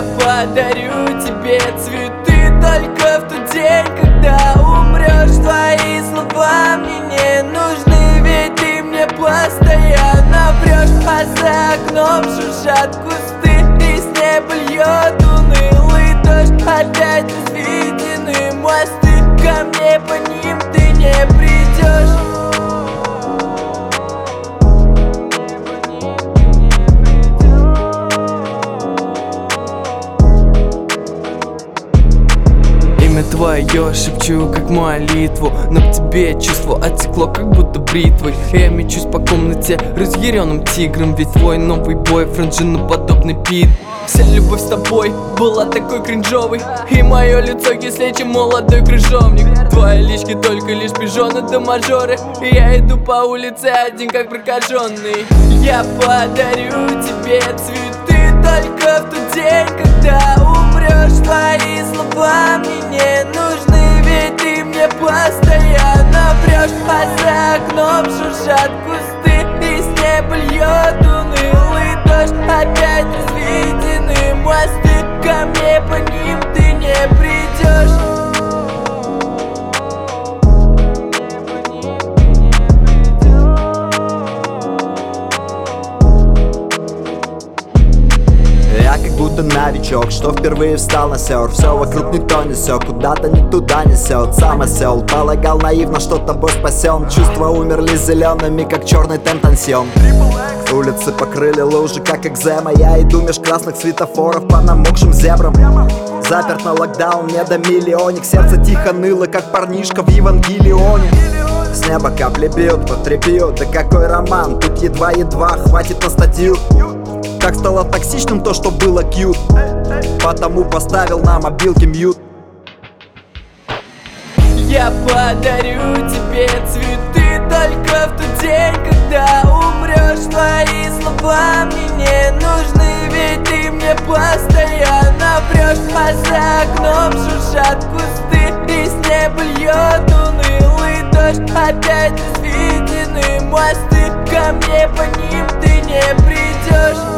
Я подарю тебе цветы только в тот день, когда умрешь. Твои слова мне не нужны, ведь ты мне постоянно врешь. А за окном шуршат кусты, и с неба льет унылый дождь. Опять разведены мосты, ко мне по ним ты не придешь. Имя твое шепчу как молитву, но к тебе чувство оттекло, как будто бритвой. Я мечусь по комнате разъяренным тигром, ведь твой новый бойфренд женоподобный пит. Вся любовь с тобой была такой кринжовой, и мое лицо кислее, чем молодой крыжовник. Твои лички только лишь пижоны да мажоры, и я иду по улице один как прокаженный. Я подарю тебе цветы только в тот день, когда умрешь. Твои слова мне не нужны, ведь ты мне постоянно врешь. А за окном шуршат кусты, и с неба льет унылый дождь. Опять разведены мосты, ко мне по ним ты не придешь. Я как будто новичок, что впервые встал на серф. Все вокруг никто несет, куда-то не туда несет. Сам осел, полагал наивно, что тобой спасен. Чувства умерли зелеными, как черный тентансьон. Улицы покрыли лужи, как экзема. Я иду меж красных светофоров по намокшим зебрам. Заперт на локдаун, не до миллионник. Сердце тихо ныло, как парнишка в Евангелионе. С неба капли бьют, потрепьют. Да какой роман, тут едва-едва хватит на статью. Так стало токсичным то, что было кьют, потому поставил на мобилке мьют. Я подарю тебе цветы только в тот день, когда умрешь. Твои слова мне не нужны, ведь ты мне постоянно врешь. А за окном шуршат кусты, и с неба льет унылый дождь. Опять разведены мосты, ко мне по ним ты не придешь.